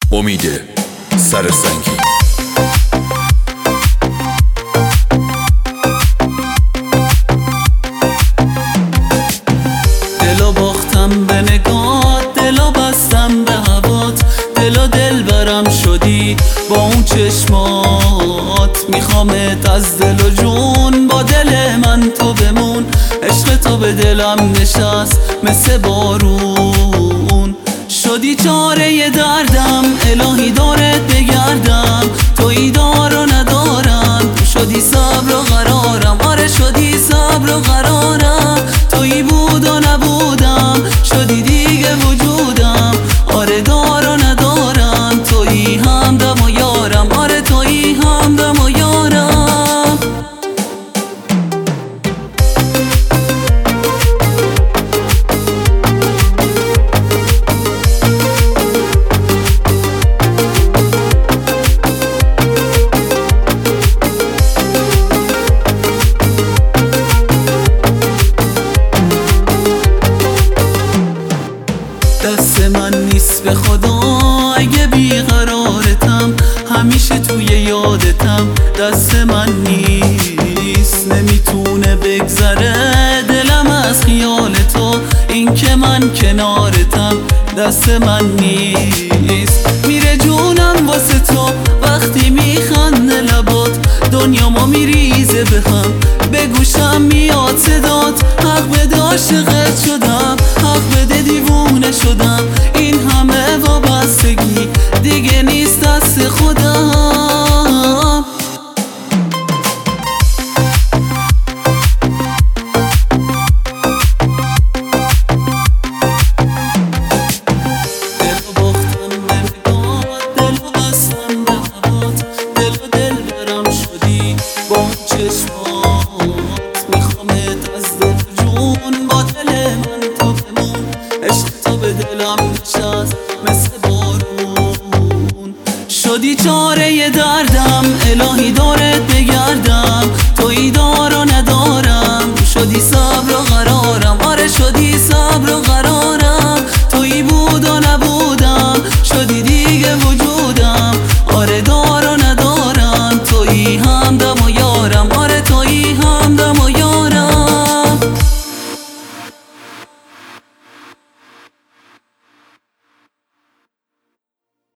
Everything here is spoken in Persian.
امید سرسنگی. دلو باختم به نگات، دلو بستم به هوات، دلو دل برم شدی با اون چشمات. میخوامت از دل و جون، با دل من تو بمون. عشق تو به دلم نشست مثل بارون، شدی چاره دردم. الهی دارت بگردم، تویی دار و ندارم. شدی صبر و قرارم، آره شدی صبر و قرارم. تویی بود و نبودم، شدی دیگه وجودم. آره دار و ندارم، تویی همدم و یارم. آره تویی همدم و یارم. دست من نیست به خدا اگه بیقرارتم، همیشه توی یادتم. دست من نیست، نمیتونه بگذره دلم از خیال تو، این که من کنارتم. دست من نیست، میره جونم واسه تو وقتی میخنده لبات. دنیامو میریزه به هم، به گوشم میاد صدات. حق بده عاشقت شدم، حق بده دیوونه شدم. این همه وابستگی دیگه نیست دست خودم. دلو باختم به نگات، دلو بستم به هوات، دلو دل برم شدی با اون چشمات. میخوامت از دل جون، با دل من تو بمون. عشق تو به دلم نشست مثل بارون، شدی چاره دردم. الهی دارت بگردم، تویی